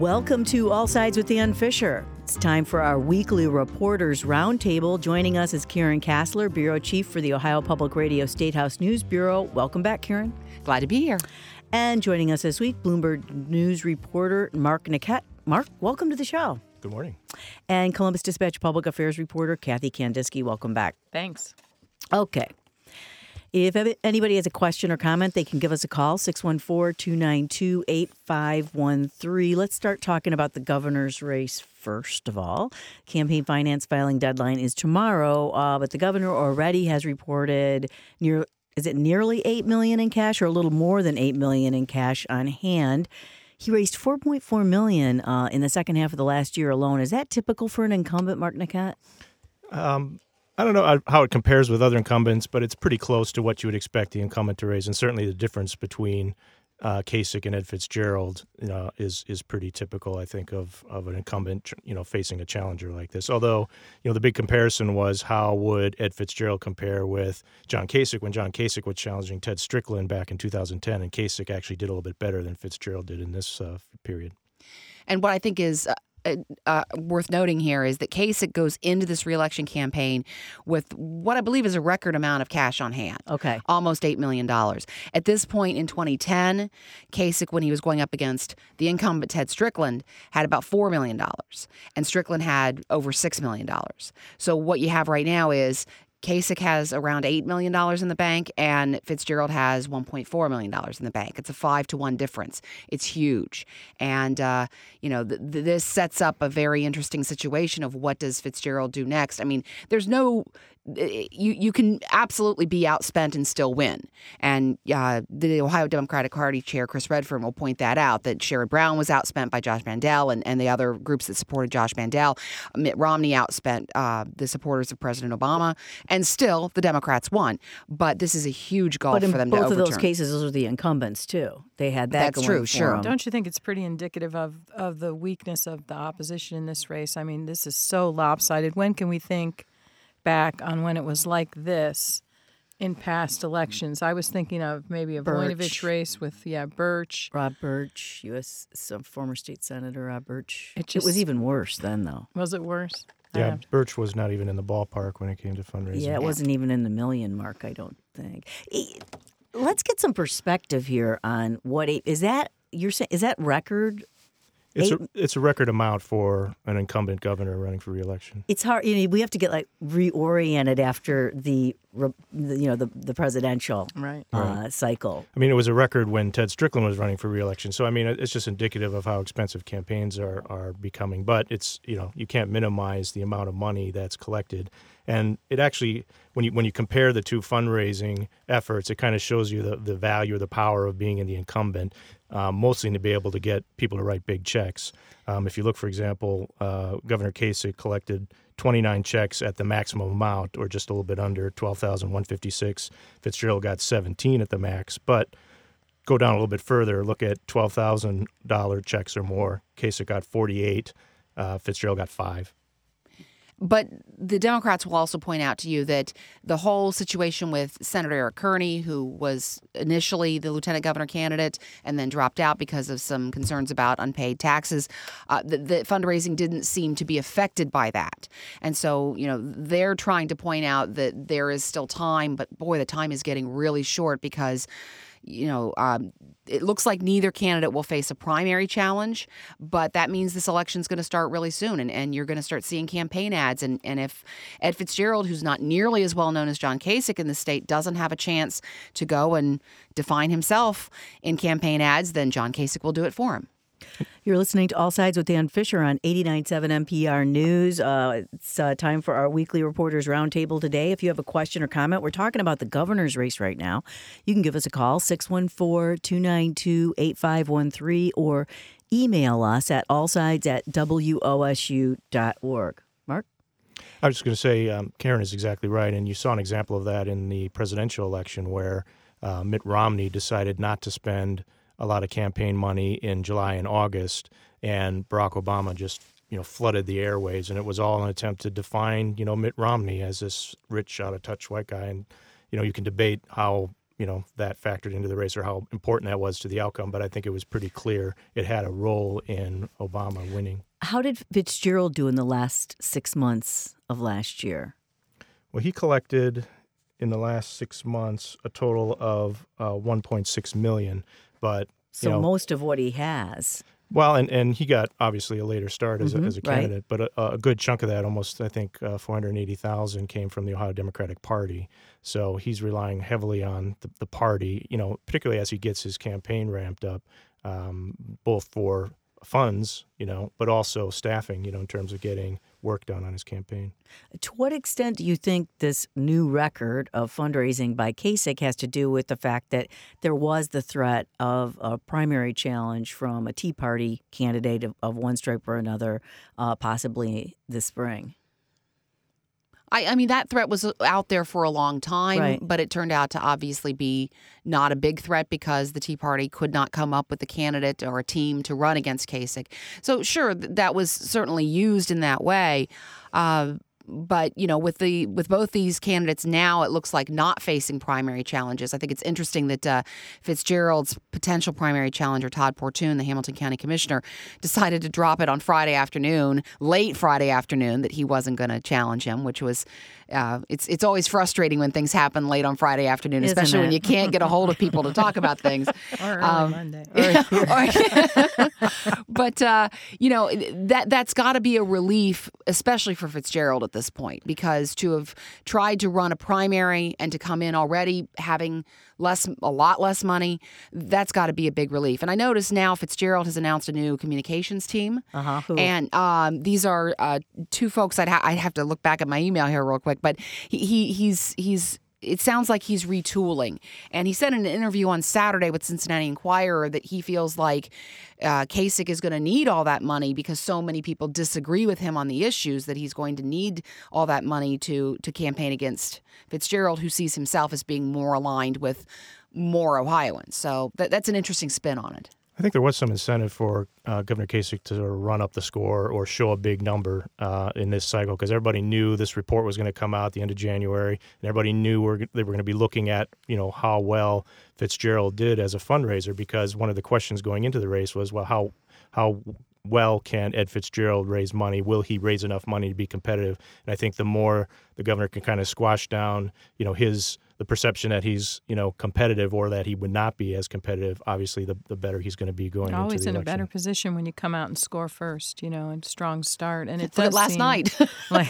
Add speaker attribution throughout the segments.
Speaker 1: Welcome to All Sides with Dan Fisher. It's time for our weekly Reporters Roundtable. Joining us is Karen Kassler, Bureau Chief for the Ohio Public Radio Statehouse News Bureau. Welcome back, Karen.
Speaker 2: Glad to be here.
Speaker 1: And joining us this week, Bloomberg News reporter Mark Niquette. Mark, welcome to the show.
Speaker 3: Good morning.
Speaker 1: And Columbus Dispatch Public Affairs reporter Kathy Kandinsky. Welcome back.
Speaker 4: Thanks.
Speaker 1: Okay. If anybody has a question or comment, they can give us a call, 614-292-8513. Let's start talking about the governor's race first of all. Campaign finance filing deadline is tomorrow, but the governor already has reported nearly $8 million in cash or a little more than $8 million in cash on hand. He raised $4.4 million in the second half of the last year alone. Is that typical for an incumbent, Mark Niquette?
Speaker 3: I don't know how it compares with other incumbents, but it's pretty close to what you would expect the incumbent to raise. And certainly the difference between Kasich and Ed Fitzgerald is pretty typical, I think, of an incumbent, facing a challenger like this. Although, the big comparison was how would Ed Fitzgerald compare with John Kasich when John Kasich was challenging Ted Strickland back in 2010, and Kasich actually did a little bit better than Fitzgerald did in this period.
Speaker 2: And what I think is worth noting here is that Kasich goes into this reelection campaign with what I believe is a record amount of cash on hand.
Speaker 1: Okay.
Speaker 2: Almost $8 million. At this point in 2010, Kasich, when he was going up against the incumbent Ted Strickland, had about $4 million. And Strickland had over $6 million. So what you have right now is Kasich has around $8 million in the bank, and Fitzgerald has $1.4 million in the bank. It's a 5-to-1 difference. It's huge. And, this sets up a very interesting situation of what does Fitzgerald do next. I mean, there's no... You can absolutely be outspent and still win. And the Ohio Democratic Party chair, Chris Redfern, will point that out, that Sherrod Brown was outspent by Josh Mandel and the other groups that supported Josh Mandel. Mitt Romney outspent the supporters of President Obama. And still, the Democrats won. But this is a huge gulf for them to overturn.
Speaker 1: But in both of those cases, those are the incumbents, too. They had that
Speaker 2: That's
Speaker 1: going
Speaker 2: true,
Speaker 1: for
Speaker 2: sure.
Speaker 1: them.
Speaker 4: Don't you think it's pretty indicative of the weakness of the opposition in this race? I mean, this is so lopsided. When can we think back on when it was like this in past elections? I was thinking of maybe a Voinovich race with, Birch.
Speaker 1: Rob Birch, some former state senator Rob Birch.
Speaker 4: It
Speaker 1: was even worse then, though.
Speaker 4: Was it worse?
Speaker 3: Yeah, Birch was not even in the ballpark when it came to fundraising.
Speaker 1: Yeah, it wasn't even in the million mark, I don't think. Let's get some perspective here on what is that? You're saying is that record?
Speaker 3: It's a record amount for an incumbent governor running for re-election.
Speaker 1: It's hard. We have to get reoriented after the presidential cycle.
Speaker 3: I mean, it was a record when Ted Strickland was running for re-election. So I mean, it's just indicative of how expensive campaigns are becoming. But it's you can't minimize the amount of money that's collected. And it actually, when you compare the two fundraising efforts, it kind of shows you the value or the power of being in the incumbent, mostly to be able to get people to write big checks. If you look, for example, Governor Kasich collected 29 checks at the maximum amount, or just a little bit under $12,156. Fitzgerald got 17 at the max. But go down a little bit further, look at $12,000 checks or more. Kasich got 48. Fitzgerald got 5.
Speaker 2: But the Democrats will also point out to you that the whole situation with Senator Eric Kearney, who was initially the lieutenant governor candidate and then dropped out because of some concerns about unpaid taxes, the fundraising didn't seem to be affected by that. And so, they're trying to point out that there is still time, but boy, the time is getting really short because it looks like neither candidate will face a primary challenge, but that means this election is going to start really soon, and you're going to start seeing campaign ads. And if Ed Fitzgerald, who's not nearly as well known as John Kasich in the state, doesn't have a chance to go and define himself in campaign ads, then John Kasich will do it for him.
Speaker 1: You're listening to All Sides with Dan Fisher on 89.7 NPR News. It's time for our weekly Reporters Roundtable today. If you have a question or comment, we're talking about the governor's race right now. You can give us a call, 614-292-8513, or email us at allsides@wosu.org. Mark?
Speaker 3: I was just going to say, Karen is exactly right, and you saw an example of that in the presidential election where Mitt Romney decided not to spend a lot of campaign money in July and August, and Barack Obama just, flooded the airwaves, and it was all an attempt to define, Mitt Romney as this rich, out-of-touch white guy. And, you can debate how that factored into the race or how important that was to the outcome. But I think it was pretty clear it had a role in Obama winning.
Speaker 1: How did Fitzgerald do in the last 6 months of last year?
Speaker 3: Well, he collected in the last 6 months a total of $1.6 million. But
Speaker 1: So most of what he has.
Speaker 3: Well, and he got obviously a later start as a candidate,
Speaker 1: right.
Speaker 3: but a good chunk of that, almost I think 480,000, came from the Ohio Democratic Party. So he's relying heavily on the party, particularly as he gets his campaign ramped up, both for funds, but also staffing, in terms of getting work done on his campaign.
Speaker 1: To what extent do you think this new record of fundraising by Kasich has to do with the fact that there was the threat of a primary challenge from a Tea Party candidate of one stripe or another, possibly this spring?
Speaker 2: I mean, that threat was out there for a long time,
Speaker 1: Right.
Speaker 2: but it turned out to obviously be not a big threat because the Tea Party could not come up with a candidate or a team to run against Kasich. So, sure, that was certainly used in that way. But, with both these candidates now, it looks like not facing primary challenges. I think it's interesting that Fitzgerald's potential primary challenger, Todd Portune, the Hamilton County Commissioner, decided to drop it on Friday afternoon, late Friday afternoon, that he wasn't going to challenge him, which was it's always frustrating when things happen late on Friday afternoon,
Speaker 1: Isn't
Speaker 2: especially when
Speaker 1: it?
Speaker 2: you can't get a hold of people to talk about things.
Speaker 4: Or early Monday.
Speaker 2: But, that's got to be a relief, especially for Fitzgerald at this point, because to have tried to run a primary and to come in already having a lot less money, that's got to be a big relief. And I notice now Fitzgerald has announced a new communications team.
Speaker 1: Who?
Speaker 2: And these are two folks. I'd have to look back at my email here real quick, but he's it sounds like he's retooling. And he said in an interview on Saturday with Cincinnati Enquirer that he feels like Kasich is going to need all that money because so many people disagree with him on the issues, that he's going to need all that money to campaign against Fitzgerald, who sees himself as being more aligned with more Ohioans. So that's an interesting spin on it.
Speaker 3: I think there was some incentive for Governor Kasich to sort of run up the score or show a big number in this cycle, because everybody knew this report was going to come out at the end of January, and everybody knew they were going to be looking at how well Fitzgerald did as a fundraiser, because one of the questions going into the race was, well, how well can Ed Fitzgerald raise money? Will he raise enough money to be competitive? And I think the more the governor can kind of squash down, the perception that he's, competitive or that he would not be as competitive, obviously the better he's going to be going into the election.
Speaker 4: Always in a better position when you come out and score first, and strong start. And it
Speaker 2: Look
Speaker 4: does
Speaker 2: at last
Speaker 4: seem
Speaker 2: night.
Speaker 4: like,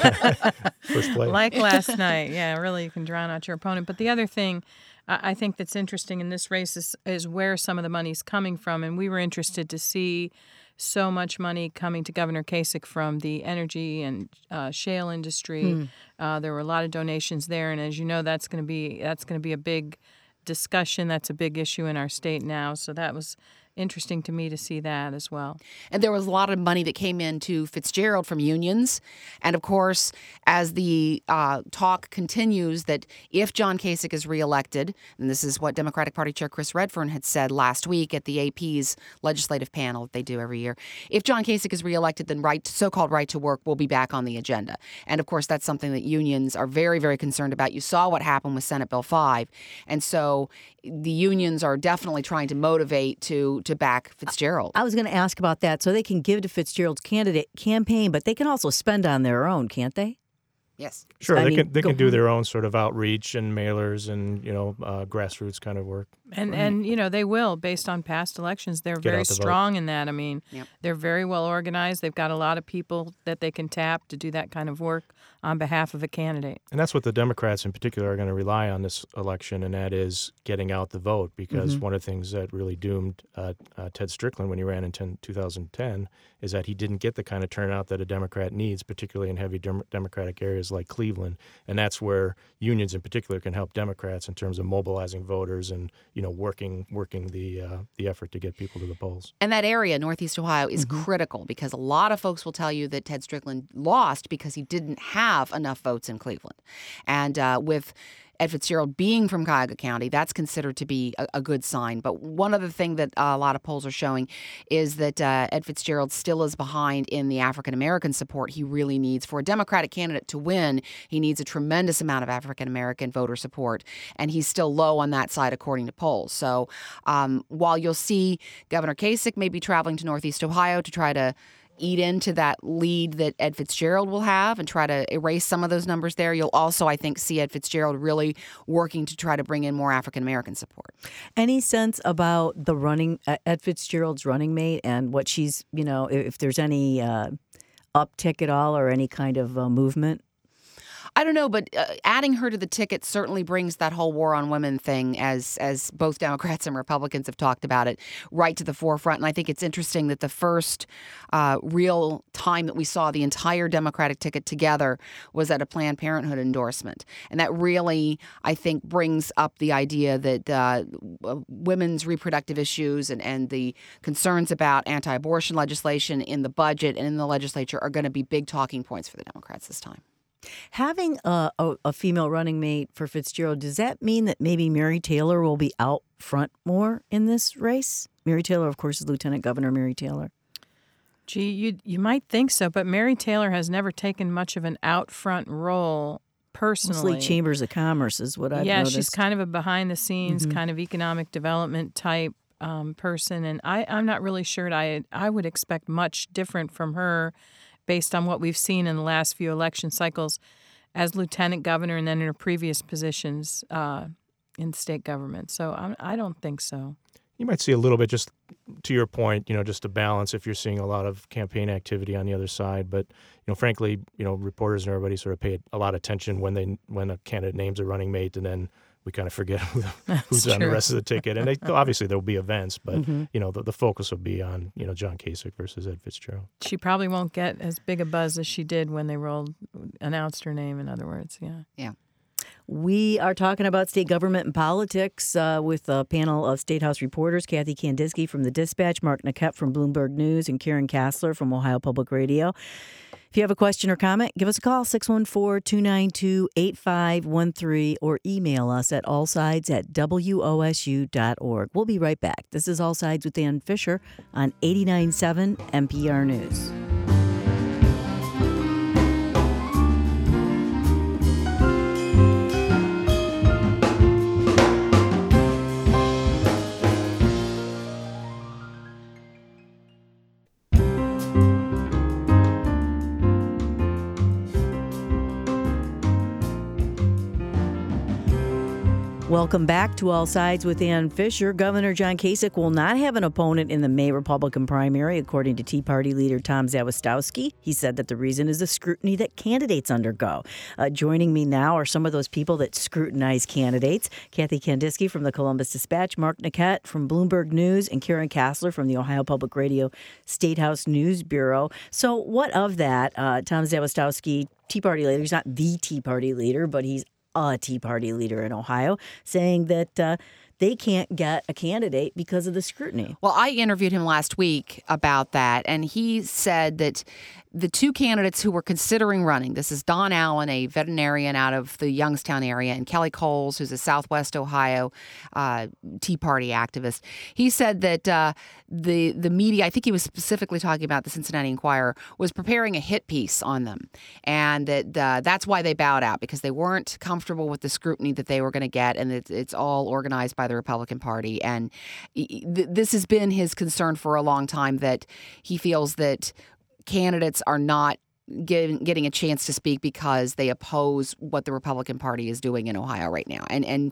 Speaker 3: First play.
Speaker 4: like last night. Yeah, really, you can drown out your opponent. But the other thing I think that's interesting in this race is where some of the money's coming from. And we were interested to see so much money coming to Governor Kasich from the energy and shale industry. There were a lot of donations there, and as you know, that's going to be a big discussion. That's a big issue in our state now. So that was interesting to me to see that as well.
Speaker 2: And there was a lot of money that came into Fitzgerald from unions. And of course, as the talk continues that if John Kasich is reelected, and this is what Democratic Party Chair Chris Redfern had said last week at the AP's legislative panel that they do every year, if John Kasich is reelected, then so-called right to work will be back on the agenda. And of course, that's something that unions are very, very concerned about. You saw what happened with Senate Bill 5. And so the unions are definitely trying to motivate to back Fitzgerald.
Speaker 1: I was going to ask about that. So they can give to Fitzgerald's candidate campaign, but they can also spend on their own, can't they?
Speaker 2: Yes.
Speaker 3: Sure,
Speaker 1: I
Speaker 3: they
Speaker 1: mean,
Speaker 3: can do their own sort of outreach and mailers and grassroots kind of work.
Speaker 4: And they will, based on past elections. They're
Speaker 3: Get
Speaker 4: very
Speaker 3: out the vote.
Speaker 4: strong in that. I mean,
Speaker 2: Yep.
Speaker 4: they're very well organized. They've got a lot of people that they can tap to do that kind of work on behalf of a candidate.
Speaker 3: And that's what the Democrats in particular are going to rely on this election, and that is getting out the vote, because one of the things that really doomed Ted Strickland when he ran in 2010 is that he didn't get the kind of turnout that a Democrat needs, particularly in heavy Democratic areas like Cleveland. And that's where unions in particular can help Democrats in terms of mobilizing voters and working the effort to get people to the polls.
Speaker 2: And that area, Northeast Ohio, is critical because a lot of folks will tell you that Ted Strickland lost because he didn't have enough votes in Cleveland. And with Ed Fitzgerald being from Cuyahoga County, that's considered to be a good sign. But one other thing that a lot of polls are showing is that Ed Fitzgerald still is behind in the African-American support he really needs. For a Democratic candidate to win, he needs a tremendous amount of African-American voter support, and he's still low on that side according to polls. So while you'll see Governor Kasich may be traveling to Northeast Ohio to try to eat into that lead that Ed Fitzgerald will have and try to erase some of those numbers there, you'll also, I think, see Ed Fitzgerald really working to try to bring in more African-American support.
Speaker 1: Any sense about the Ed Fitzgerald's running mate and what she's, if there's any uptick at all or any kind of movement?
Speaker 2: I don't know, but adding her to the ticket certainly brings that whole war on women thing, as both Democrats and Republicans have talked about it, right to the forefront. And I think it's interesting that the first real time that we saw the entire Democratic ticket together was at a Planned Parenthood endorsement. And that really, I think, brings up the idea that women's reproductive issues and the concerns about anti-abortion legislation in the budget and in the legislature are going to be big talking points for the Democrats this time.
Speaker 1: Having a female running mate for Fitzgerald, does that mean that maybe Mary Taylor will be out front more in this race? Mary Taylor, of course, is Lieutenant Governor Mary Taylor.
Speaker 4: Gee, you might think so, but Mary Taylor has never taken much of an out front role personally.
Speaker 1: Mostly chambers of commerce is what I've noticed.
Speaker 4: Yeah, she's kind of a behind-the-scenes kind of economic development type person, and I'm not really sure I would expect much different from her based on what we've seen in the last few election cycles as lieutenant governor and then in her previous positions in state government. So I don't think so.
Speaker 3: You might see a little bit, just to your point, just a balance if you're seeing a lot of campaign activity on the other side. But, frankly, reporters and everybody sort of pay a lot of attention when a candidate names a running mate, and then we kind of forget who's on the rest of the ticket. And obviously there'll be events, but the focus will be on John Kasich versus Ed Fitzgerald.
Speaker 4: She probably won't get as big a buzz as she did when they announced her name. In other words,
Speaker 2: yeah.
Speaker 1: We are talking about state government and politics with a panel of State House reporters, Kathy Kandinsky from the Dispatch, Mark Niquette from Bloomberg News, and Karen Kassler from Ohio Public Radio. If you have a question or comment, give us a call, 614-292-8513, or email us at allsides@wosu.org. We'll be right back. This is All Sides with Ann Fisher on 89.7 NPR News. Welcome back to All Sides with Ann Fisher. Governor John Kasich will not have an opponent in the May Republican primary, according to Tea Party leader Tom Zawistowski. He said that the reason is the scrutiny that candidates undergo. Joining me now are some of those people that scrutinize candidates. Kathy Kandinsky from the Columbus Dispatch, Mark Niquette from Bloomberg News, and Karen Kassler from the Ohio Public Radio State House News Bureau. So what of that? Tom Zawistowski, Tea Party leader, he's not the Tea Party leader, but he's a Tea Party leader in Ohio, saying that they can't get a candidate because of the scrutiny.
Speaker 2: Well, I interviewed him last week about that, and he said that the two candidates who were considering running, this is Don Allen, a veterinarian out of the Youngstown area, and Kelly Coles, who's a Southwest Ohio Tea Party activist. He said that the media, I think he was specifically talking about the Cincinnati Enquirer, was preparing a hit piece on them, and that that's why they bowed out, because they weren't comfortable with the scrutiny that they were going to get, and it's all organized by the Republican Party. And this has been his concern for a long time, that he feels that candidates are not getting a chance to speak because they oppose what the Republican Party is doing in Ohio right now. And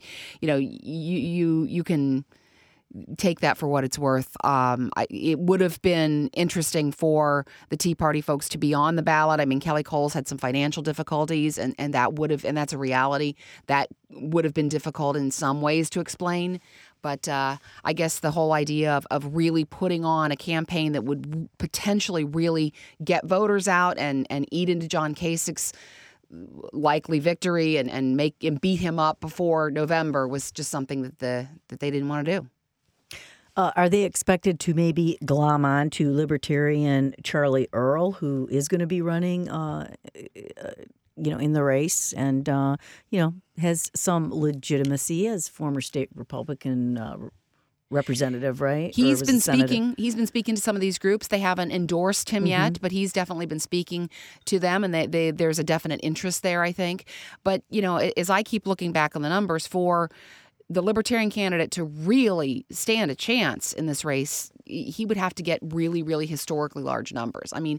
Speaker 2: you can take that for what it's worth. It would have been interesting for the Tea Party folks to be on the ballot. I mean, Kelly Coles had some financial difficulties, and that's a reality. That would have been difficult in some ways to explain. But I guess the whole idea of really putting on a campaign that would potentially really get voters out and eat into John Kasich's likely victory and beat him up before November was just something that they didn't want to do.
Speaker 1: Are they expected to maybe glom on to Libertarian Charlie Earl, who is going to be running in the race, and has some legitimacy as former state Republican representative, right? Or
Speaker 2: He's
Speaker 1: was
Speaker 2: been
Speaker 1: it senator?
Speaker 2: speaking. He's been speaking to some of these groups. They haven't endorsed him yet, but he's definitely been speaking to them, and there's a definite interest there, I think. But as I keep looking back on the numbers, for the Libertarian candidate to really stand a chance in this race, he would have to get really, really historically large numbers. I mean,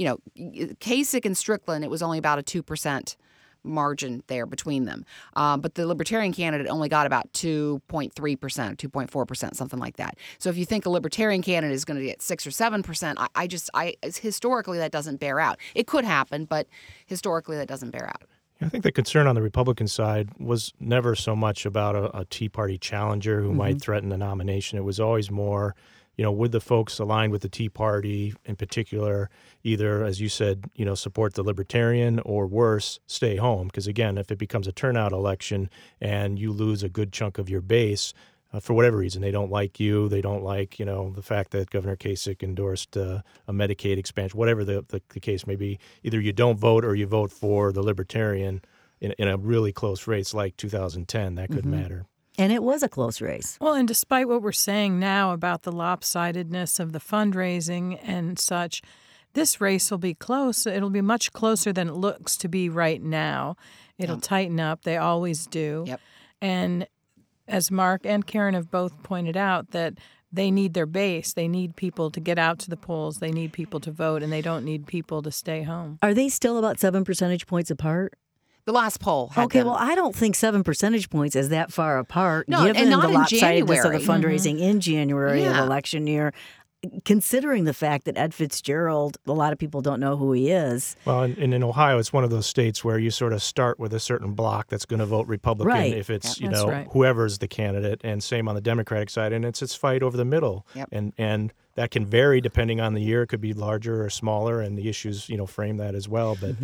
Speaker 2: Kasich and Strickland, it was only about a 2% margin there between them. But the Libertarian candidate only got about 2.3%, 2.4%, something like that. So if you think a Libertarian candidate is going to get 6 or 7%, historically that doesn't bear out. It could happen, but historically that doesn't bear out.
Speaker 3: I think the concern on the Republican side was never so much about a Tea Party challenger who might threaten the nomination. It was always more, would the folks aligned with the Tea Party in particular either, as you said, support the Libertarian, or worse, stay home? Because again, if it becomes a turnout election and you lose a good chunk of your base, for whatever reason, they don't like you, they don't like, the fact that Governor Kasich endorsed a Medicaid expansion, whatever the case may be, either you don't vote or you vote for the Libertarian in a really close race like 2010, that could matter.
Speaker 1: And it was a close race.
Speaker 4: Well, and despite what we're saying now about the lopsidedness of the fundraising and such, this race will be close. It'll be much closer than it looks to be right now. It'll tighten up. They always do.
Speaker 2: Yep.
Speaker 4: And as Mark and Karen have both pointed out, that they need their base. They need people to get out to the polls. They need people to vote, and they don't need people to stay home.
Speaker 1: Are they still about 7 percentage points apart?
Speaker 2: The last poll had
Speaker 1: Okay,
Speaker 2: them.
Speaker 1: well, I don't think 7 percentage points is that far apart,
Speaker 2: No, and
Speaker 1: given
Speaker 2: not
Speaker 1: the
Speaker 2: in
Speaker 1: lopsidedness of the
Speaker 2: January.
Speaker 1: fundraising in January of
Speaker 2: Yeah.
Speaker 1: election year. Considering the fact that Ed Fitzgerald, a lot of people don't know who he is.
Speaker 3: Well, and in Ohio, it's one of those states where you sort of start with a certain block that's going to vote Republican
Speaker 1: Right.
Speaker 3: if it's,
Speaker 4: That's right.
Speaker 3: whoever's the candidate, and same on the Democratic side, and it's fight over the middle.
Speaker 2: Yep.
Speaker 3: And that can vary depending on the year. It could be larger or smaller, and the issues, frame that as well. But,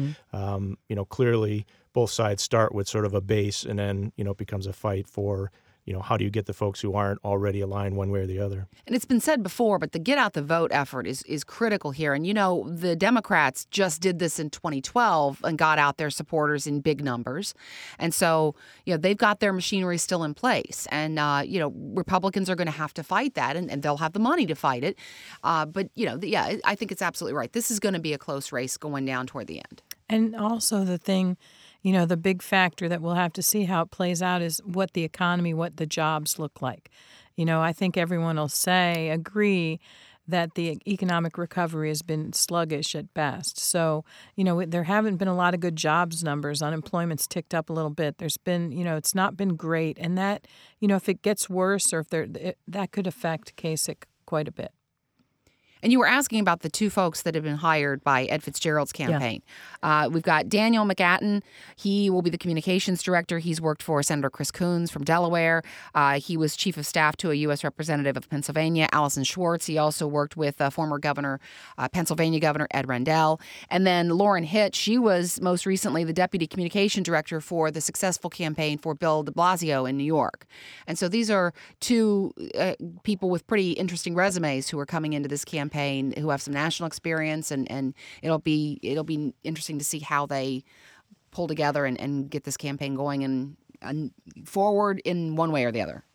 Speaker 3: clearly both sides start with sort of a base, and then, it becomes a fight for, how do you get the folks who aren't already aligned one way or the other?
Speaker 2: And it's been said before, but the get out the vote effort is critical here. And, the Democrats just did this in 2012 and got out their supporters in big numbers. And so, they've got their machinery still in place. And, Republicans are going to have to fight that, and they'll have the money to fight it. But, I think it's absolutely right. This is going to be a close race going down toward the end.
Speaker 4: And also the thing, the big factor that we'll have to see how it plays out is what the economy, what the jobs look like. I think everyone will agree that the economic recovery has been sluggish at best. So, there haven't been a lot of good jobs numbers. Unemployment's ticked up a little bit. There's been, it's not been great. And that, if it gets worse or that could affect Kasich quite a bit.
Speaker 2: And you were asking about the two folks that have been hired by Ed Fitzgerald's campaign. We've got Daniel McGatton. He will be the communications director. He's worked for Senator Chris Coons from Delaware. He was chief of staff to a U.S. representative of Pennsylvania, Allison Schwartz. He also worked with former Pennsylvania Governor Ed Rendell. And then Lauren Hitch. She was most recently the deputy communication director for the successful campaign for Bill de Blasio in New York. And so these are two people with pretty interesting resumes who are coming into this campaign, who have some national experience, and it'll be interesting to see how they pull together and get this campaign going and forward in one way or the other.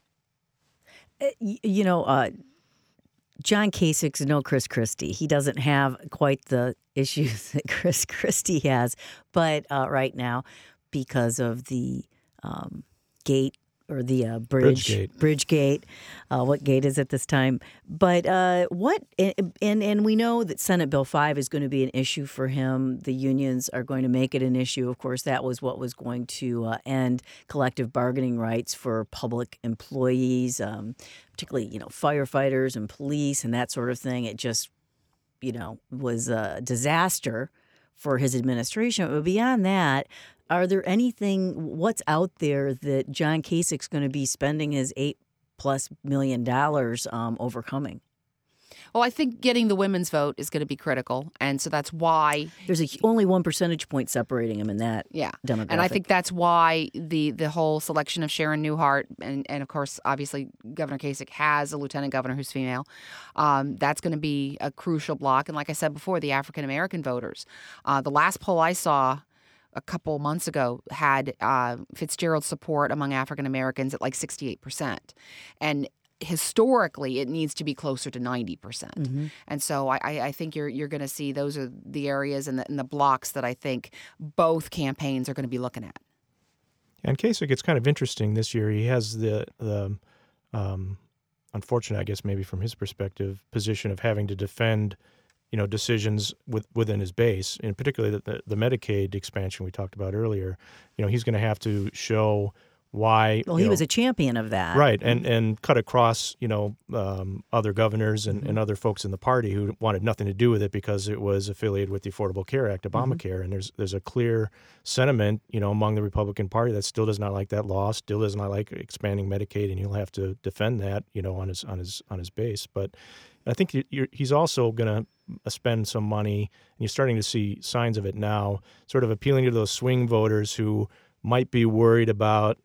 Speaker 1: John Kasich's no Chris Christie. He doesn't have quite the issues that Chris Christie has, but right now, because of the gate or the bridge gate. What gate is it this time? But and we know that Senate Bill 5 is going to be an issue for him. The unions are going to make it an issue. Of course, that was what was going to end collective bargaining rights for public employees, particularly firefighters and police and that sort of thing. It just was a disaster for his administration. But beyond that, what's out there that John Kasich's going to be spending his $8+ million overcoming?
Speaker 2: Well, I think getting the women's vote is going to be critical, and so that's why
Speaker 1: there's only 1 percentage point separating him in that demographic.
Speaker 2: And I think that's why the whole selection of Sharon Newhart and of course, obviously, Governor Kasich has a lieutenant governor who's female. That's going to be a crucial block. And like I said before, the African American voters. The last poll I saw a couple months ago had Fitzgerald's support among African Americans at like 68%. And historically, it needs to be closer to 90%. And so I think you're going to see those are the areas and the blocks that I think both campaigns are going to be looking at.
Speaker 3: And Kasich, it's kind of interesting this year. He has the unfortunate, I guess maybe from his perspective, position of having to defend decisions within his base, and particularly the Medicaid expansion we talked about earlier. He's going to have to show why.
Speaker 1: Well, he was a champion of that.
Speaker 3: Right, and cut across, other governors and other folks in the party who wanted nothing to do with it because it was affiliated with the Affordable Care Act, Obamacare. And there's a clear sentiment, among the Republican Party that still does not like that law, still does not like expanding Medicaid, and he'll have to defend that, on his base. But I think he's also going to spend some money, and you're starting to see signs of it now, sort of appealing to those swing voters who might be worried about,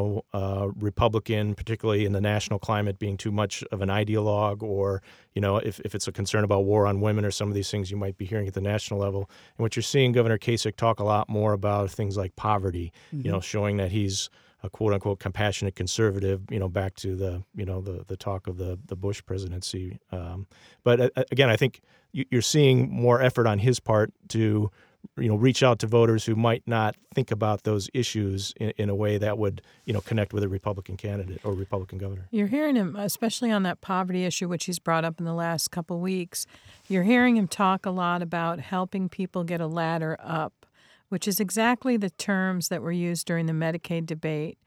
Speaker 3: Republican, particularly in the national climate, being too much of an ideologue, or, if it's a concern about war on women or some of these things you might be hearing at the national level. And what you're seeing Governor Kasich talk a lot more about things like poverty, showing that he's a quote unquote compassionate conservative, back to the talk of the Bush presidency. But again, I think you're seeing more effort on his part to reach out to voters who might not think about those issues in a way that would, connect with a Republican candidate or Republican governor.
Speaker 4: You're hearing him, especially on that poverty issue, which he's brought up in the last couple of weeks. You're hearing him talk a lot about helping people get a ladder up, which is exactly the terms that were used during the Medicaid debate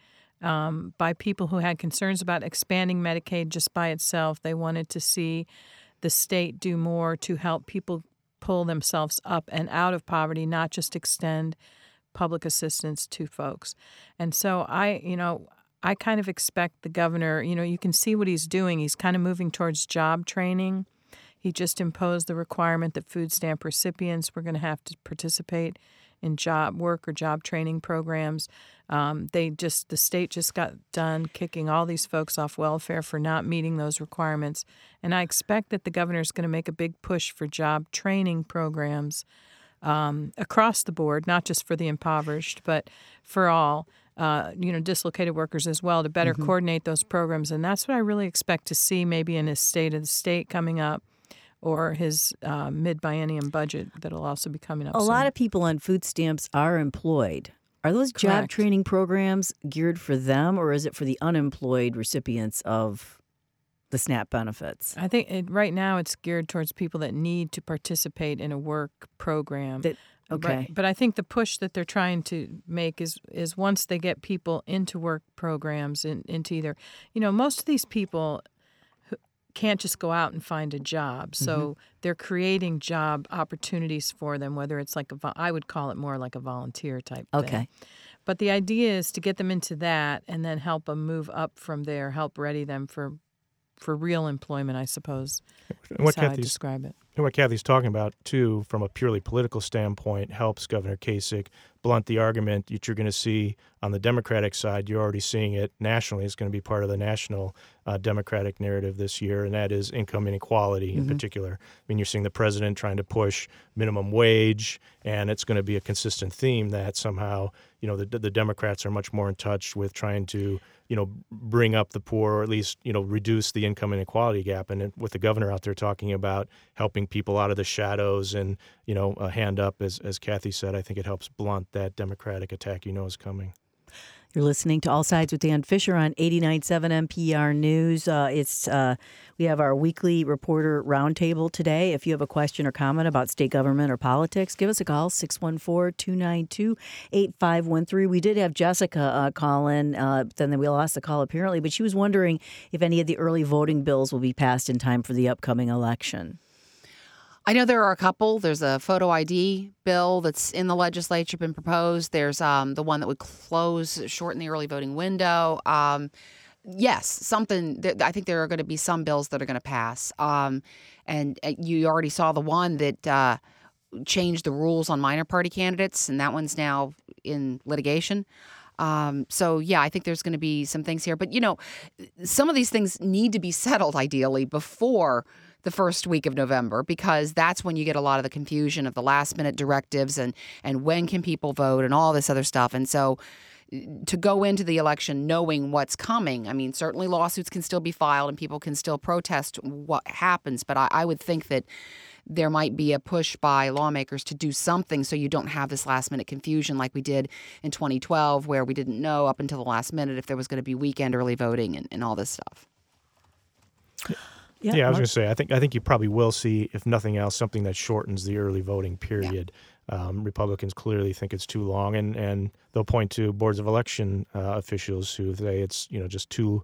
Speaker 4: by people who had concerns about expanding Medicaid just by itself. They wanted to see the state do more to help people pull themselves up and out of poverty, not just extend public assistance to folks. And so I kind of expect the governor, you can see what he's doing. He's kind of moving towards job training. He just imposed the requirement that food stamp recipients were going to have to participate in job work or job training programs. The state just got done kicking all these folks off welfare for not meeting those requirements. And I expect that the governor is going to make a big push for job training programs across the board, not just for the impoverished, but for all, dislocated workers as well, to better coordinate those programs. And that's what I really expect to see maybe in his State of the State coming up, or his mid-biennium budget that'll also be coming up soon.
Speaker 1: A lot of people on food stamps are employed. Are those job
Speaker 4: Correct.
Speaker 1: training programs geared for them, or is it for the unemployed recipients of the SNAP benefits?
Speaker 4: I think right now it's geared towards people that need to participate in a work program.
Speaker 1: Okay.
Speaker 4: But I think the push that they're trying to make is once they get people into work programs, into either, most of these people can't just go out and find a job. So they're creating job opportunities for them, whether it's like I would call it more like a volunteer type thing.
Speaker 1: Okay.
Speaker 4: But the idea is to get them into that and then help them move up from there, help ready them for real employment, I suppose. That's how I describe it.
Speaker 3: And what Kathy's talking about, too, from a purely political standpoint, helps Governor Kasich blunt the argument that you're going to see on the Democratic side. You're already seeing it nationally. It's going to be part of the national Democratic narrative this year, and that is income inequality in particular. I mean, you're seeing the president trying to push minimum wage, and it's going to be a consistent theme that somehow, the Democrats are much more in touch with trying to, bring up the poor, or at least, reduce the income inequality gap. And with the governor out there talking about helping people out of the shadows and, a hand up, as Kathy said, I think it helps blunt that Democratic attack is coming.
Speaker 1: You're listening to All Sides with Dan Fisher on 89.7 NPR News. We have our weekly reporter roundtable today. If you have a question or comment about state government or politics, give us a call, 614-292-8513. We did have Jessica call in, then we lost the call apparently, but she was wondering if any of the early voting bills will be passed in time for the upcoming election.
Speaker 2: I know there are a couple. There's a photo ID bill that's in the legislature been proposed. There's the one that would shorten the early voting window. Yes, something. I think there are going to be some bills that are going to pass. And you already saw the one that changed the rules on minor party candidates, and that one's now in litigation. So, yeah, I think there's going to be some things here. But, some of these things need to be settled, ideally, before the first week of November, because that's when you get a lot of the confusion of the last-minute directives and when can people vote and all this other stuff. And so to go into the election knowing what's coming, I mean, certainly lawsuits can still be filed and people can still protest what happens, but I would think that there might be a push by lawmakers to do something so you don't have this last-minute confusion like we did in 2012, where we didn't know up until the last minute if there was going to be weekend early voting and all this stuff.
Speaker 3: Yeah, I was going to say, I think you probably will see, if nothing else, something that shortens the early voting period. Yeah. Republicans clearly think it's too long, and they'll point to boards of election officials who say it's just too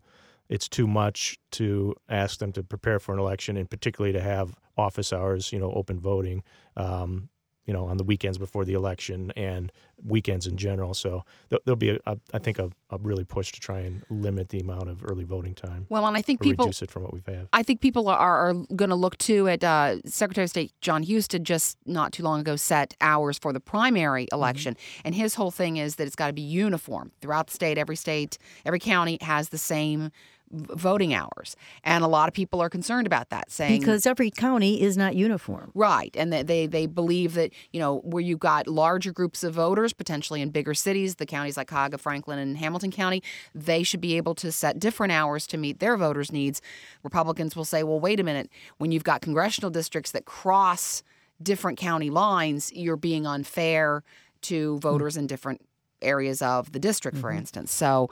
Speaker 3: much to ask them to prepare for an election, and particularly to have office hours, open voting, on the weekends before the election and weekends in general. So there'll be, I think, a really push to try and limit the amount of early voting time.
Speaker 2: Well, and I think people
Speaker 3: reduce it from what we've had.
Speaker 2: I think people are going to look too at Secretary of State John Husted just not too long ago set hours for the primary election, and his whole thing is that it's got to be uniform throughout the state. Every county has the same voting hours, and a lot of people are concerned about that, saying
Speaker 1: because every county is not uniform,
Speaker 2: right? And they believe that where you've got larger groups of voters, potentially in bigger cities, the counties like Cuyahoga, Franklin, and Hamilton County, they should be able to set different hours to meet their voters' needs. Republicans will say, well, wait a minute, when you've got congressional districts that cross different county lines, you're being unfair to voters in different areas of the district, for instance. So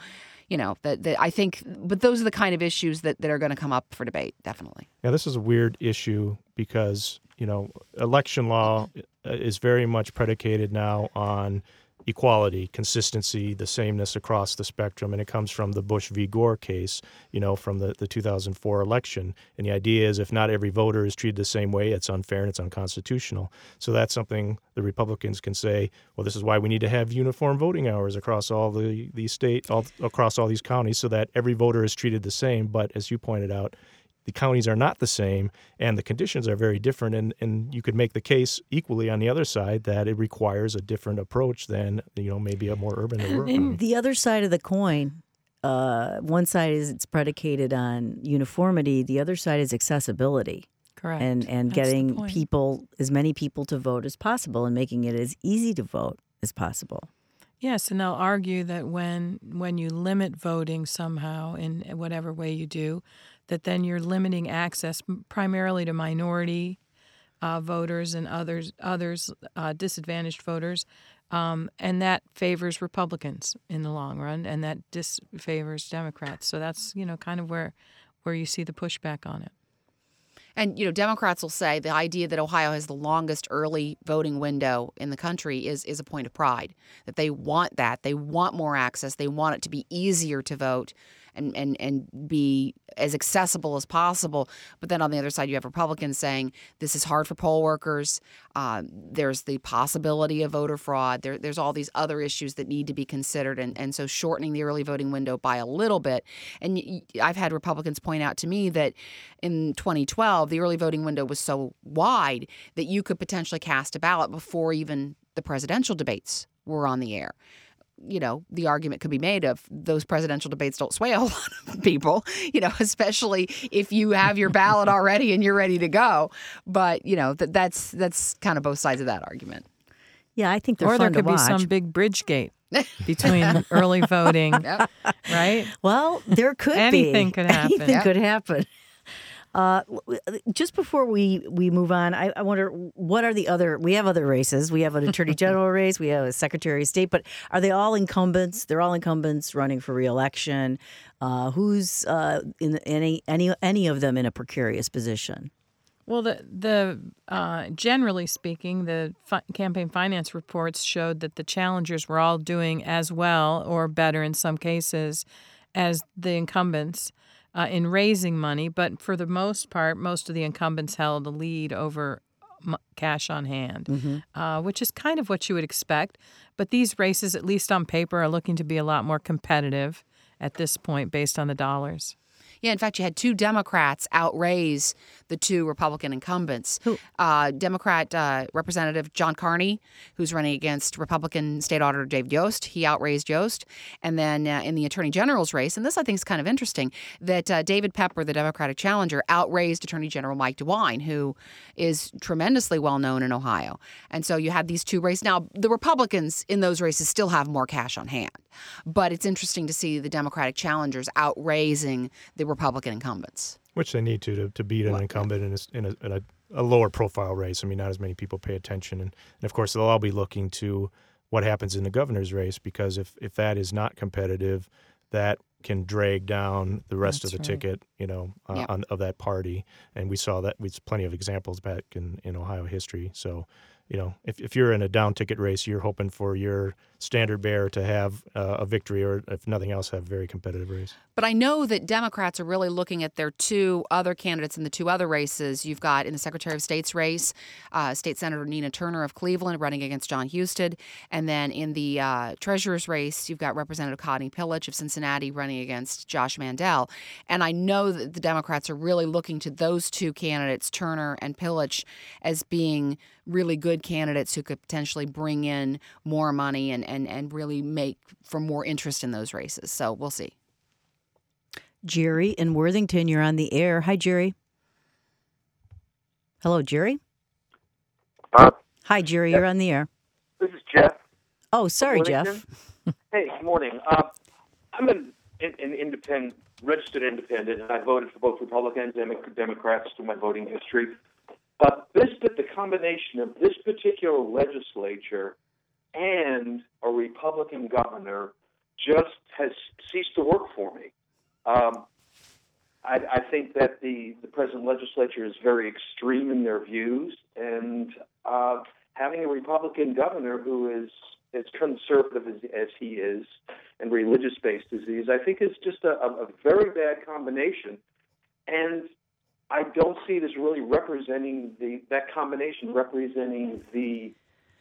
Speaker 2: I think, but those are the kind of issues that are going to come up for debate, definitely.
Speaker 3: Yeah, this is a weird issue because, election law is very much predicated now on equality, consistency, the sameness across the spectrum. And it comes from the Bush v. Gore case, from the 2004 election. And the idea is if not every voter is treated the same way, it's unfair and it's unconstitutional. So that's something the Republicans can say, well, this is why we need to have uniform voting hours across all the state, across all these counties, so that every voter is treated the same. But as you pointed out, the counties are not the same, and the conditions are very different. And you could make the case equally on the other side that it requires a different approach than, maybe a more urban or rural.
Speaker 1: And the other side of the coin, one side is it's predicated on uniformity. The other side is accessibility.
Speaker 4: Correct.
Speaker 1: And
Speaker 4: That's
Speaker 1: getting
Speaker 4: the point.
Speaker 1: people, as many people to vote as possible, and making it as easy to vote as possible.
Speaker 4: Yes, and they'll argue that when you limit voting somehow in whatever way you do, that then you're limiting access primarily to minority voters and others disadvantaged voters, and that favors Republicans in the long run, and that disfavors Democrats. So that's kind of where you see the pushback on it.
Speaker 2: And, Democrats will say the idea that Ohio has the longest early voting window in the country is a point of pride, that they want that. They want more access. They want it to be easier to vote and be as accessible as possible. But then on the other side, you have Republicans saying this is hard for poll workers. There's the possibility of voter fraud. There's all these other issues that need to be considered. And so shortening the early voting window by a little bit. And I've had Republicans point out to me that in 2012, the early voting window was so wide that you could potentially cast a ballot before even the presidential debates were on the air. The argument could be made of those presidential debates don't sway a whole lot of people, especially if you have your ballot already and you're ready to go. But, that's kind of both sides of that argument.
Speaker 1: Yeah, I think they're
Speaker 4: or
Speaker 1: fun
Speaker 4: there
Speaker 1: to
Speaker 4: could be
Speaker 1: watch.
Speaker 4: some big bridge gate between early voting, right?
Speaker 1: Well, there could
Speaker 4: Anything
Speaker 1: be.
Speaker 4: could happen.
Speaker 1: Anything
Speaker 2: Yep.
Speaker 1: could happen. Just before we move on, I wonder what are the other? We have other races. We have an attorney general race. We have a secretary of state. But are they all incumbents? They're all incumbents running for re-election. Who's in any of them in a precarious position?
Speaker 4: Well, the generally speaking, the campaign finance reports showed that the challengers were all doing as well or better in some cases as the incumbents in raising money. But for the most part, most of the incumbents held a lead over cash on hand, which is kind of what you would expect. But these races, at least on paper, are looking to be a lot more competitive at this point based on the dollars.
Speaker 2: Yeah, in fact, you had 2 Democrats outraise the 2 Republican incumbents.
Speaker 1: Who?
Speaker 2: Democrat Representative John Carney, who's running against Republican State Auditor David Yost. He outraised Yost. And then in the Attorney General's race, and this I think is kind of interesting, that David Pepper, the Democratic challenger, outraised Attorney General Mike DeWine, who is tremendously well known in Ohio. And so you had these 2 races. Now, the Republicans in those races still have more cash on hand. But it's interesting to see the Democratic challengers outraising the Republican incumbents.
Speaker 3: Which they need to beat an incumbent in a lower profile race. I mean, not as many people pay attention. And of course, they'll all be looking to what happens in the governor's race, because if that is not competitive, that can drag down the rest of the ticket, of that party. And we saw that with plenty of examples back in Ohio history. So, if you're in a down ticket race, you're hoping for your standard bearer to have a victory, or if nothing else, have a very competitive race.
Speaker 2: But I know that Democrats are really looking at their 2 other candidates in the 2 other races. You've got in the Secretary of State's race, State Senator Nina Turner of Cleveland running against John Husted. And then in the Treasurer's race, you've got Representative Connie Pillich of Cincinnati running against Josh Mandel. And I know that the Democrats are really looking to those 2 candidates, Turner and Pillich, as being really good candidates who could potentially bring in more money and really make for more interest in those races. So we'll see.
Speaker 1: Jerry in Worthington, you're on the air. Hi, Jerry. Hello, Jerry. Hi, Jerry. You're on the air.
Speaker 5: This is Jeff.
Speaker 1: Oh, sorry, Jeff.
Speaker 5: Hey, good morning. I'm an independent, registered independent, and I voted for both Republicans and Democrats through my voting history. But the combination of this particular legislature and a Republican governor just has ceased to work for me. I think that the present legislature is very extreme in their views, and having a Republican governor who is as conservative as he is and religious-based as he is, I think is just a very bad combination. And I don't see this really representing that combination representing the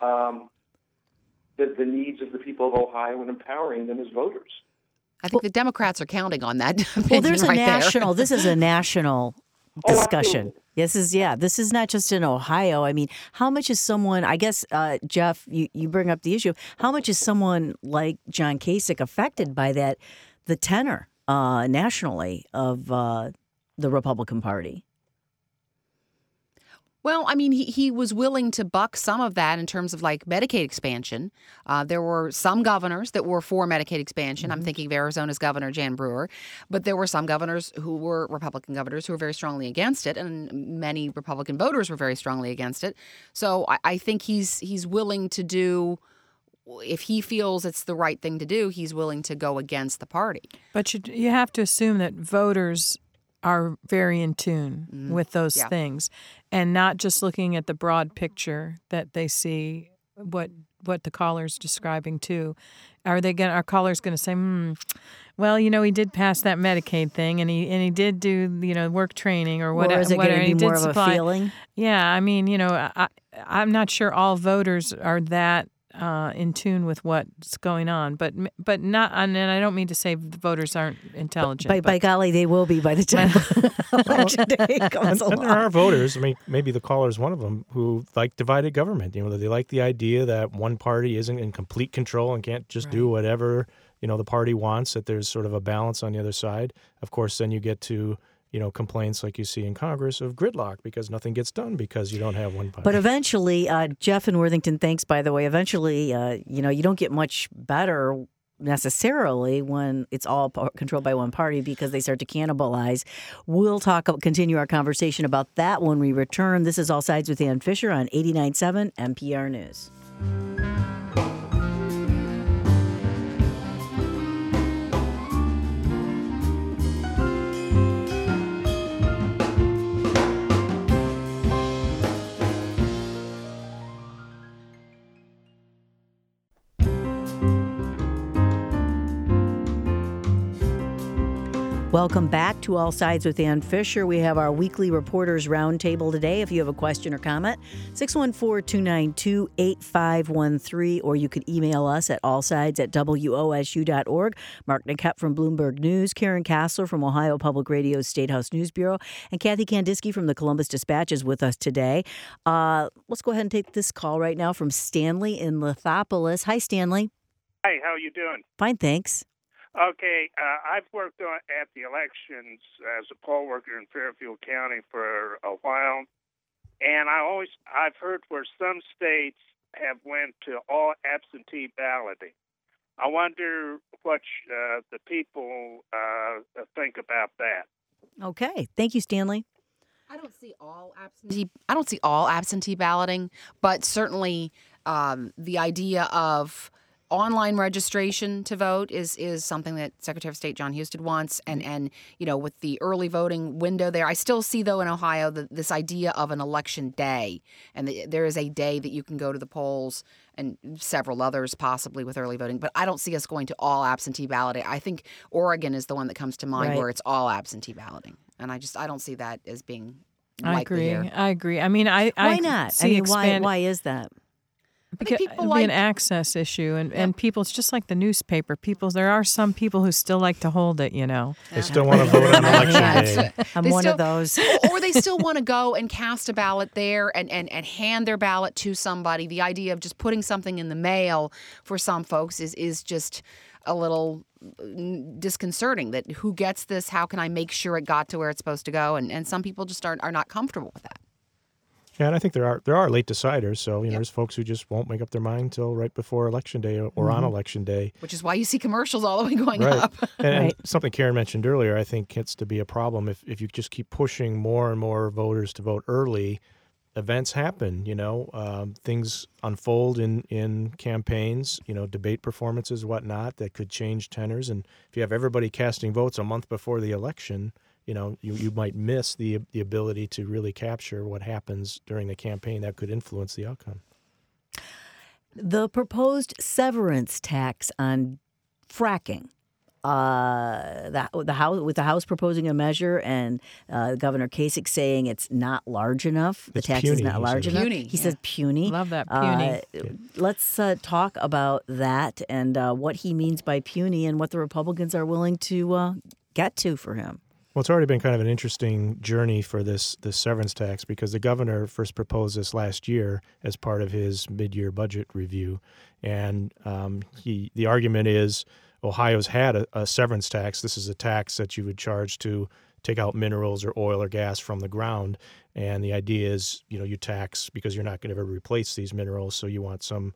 Speaker 5: needs of the people of Ohio and empowering them as voters.
Speaker 2: I think the Democrats are counting on that.
Speaker 1: Well, there's a
Speaker 2: right
Speaker 1: national.
Speaker 2: There.
Speaker 1: This is a national discussion.
Speaker 5: Oh,
Speaker 1: This is not just in Ohio. I mean, how much is someone? I guess, Jeff, you bring up the issue of how much is someone like John Kasich affected by that, the tenor nationally of the Republican Party.
Speaker 2: Well, I mean, he was willing to buck some of that in terms of like Medicaid expansion. There were some governors that were for Medicaid expansion. Mm-hmm. I'm thinking of Arizona's Governor Jan Brewer. But there were some governors who were Republican governors who were very strongly against it. And many Republican voters were very strongly against it. So I think he's willing to do, if he feels it's the right thing to do, he's willing to go against the party.
Speaker 4: But you have to assume that voters are very in tune with those things, and not just looking at the broad picture that they see what the caller's describing too. Are our callers going to say, well, he did pass that Medicaid thing, and he did do work training or whatever.
Speaker 1: Or is it going to be more of a feeling?
Speaker 4: Yeah, I mean, I'm not sure all voters are that in tune with what's going on, but not. And I don't mean to say the voters aren't intelligent.
Speaker 1: By golly, they will be by the time election day comes along.
Speaker 3: And there are voters. I mean, maybe the caller is one of them who like divided government. They like the idea that one party isn't in complete control and can't just do whatever the party wants. That there's sort of a balance on the other side. Of course, then you get to complaints like you see in Congress of gridlock because nothing gets done because you don't have one party.
Speaker 1: But eventually, Jeff in Worthington, thanks, by the way, eventually, you don't get much better necessarily when it's all controlled by one party because they start to cannibalize. We'll continue our conversation about that when we return. This is All Sides with Ann Fisher on 89.7 NPR News. Welcome back to All Sides with Ann Fisher. We have our weekly Reporters Roundtable today. If you have a question or comment, 614-292-8513, or you could email us at allsides@wosu.org. Mark Niket from Bloomberg News, Karen Kassler from Ohio Public Radio's State House News Bureau, and Kathy Kandinsky from the Columbus Dispatch is with us today. Let's go ahead and take this call right now from Stanley in Lithopolis. Hi, Stanley.
Speaker 6: Hi, how you doing?
Speaker 1: Fine, thanks.
Speaker 6: Okay, I've worked at the elections as a poll worker in Fairfield County for a while, and I've heard where some states have went to all absentee balloting. I wonder what the people think about that.
Speaker 1: Okay, thank you, Stanley.
Speaker 2: I don't see all absentee balloting, but certainly the idea of online registration to vote is something that Secretary of State John Husted wants, and with the early voting window there, I still see though in Ohio this idea of an election day, and there is a day that you can go to the polls, and several others possibly with early voting, but I don't see us going to all absentee balloting. I think Oregon is the one that comes to mind,
Speaker 1: right,
Speaker 2: where it's all absentee balloting, and I don't see that as being likely here.
Speaker 4: I agree. I mean,
Speaker 1: why not? I mean, why is that?
Speaker 4: Because it'd be an access issue, and people, it's just like the newspaper. There are some people who still like to hold it,
Speaker 3: They still want to vote on election day.
Speaker 1: I'm one of those.
Speaker 2: Or they still want to go and cast a ballot there and hand their ballot to somebody. The idea of just putting something in the mail for some folks is just a little disconcerting, that who gets this, how can I make sure it got to where it's supposed to go? And some people just are not comfortable with that.
Speaker 3: Yeah, and I think there are late deciders. So there's folks who just won't make up their mind till right before Election Day or on Election Day.
Speaker 2: Which is why you see commercials all the way going
Speaker 3: right.
Speaker 2: up.
Speaker 3: And something Karen mentioned earlier, I think gets to be a problem if you just keep pushing more and more voters to vote early. Events happen, things unfold in campaigns, debate performances, whatnot, that could change tenors. And if you have everybody casting votes a month before the election, you might miss the ability to really capture what happens during the campaign that could influence the outcome.
Speaker 1: The proposed severance tax on fracking. The House proposing a measure, and Governor Kasich saying it's not large enough. The tax is not large enough. He says puny.
Speaker 4: Love that, puny.
Speaker 1: Let's talk about that and what he means by puny and what the Republicans are willing to get to for him.
Speaker 3: Well, it's already been kind of an interesting journey for this severance tax, because the governor first proposed this last year as part of his mid-year budget review. And the argument is Ohio's had a severance tax. This is a tax that you would charge to take out minerals or oil or gas from the ground. And the idea is, you tax because you're not going to ever replace these minerals, so you want some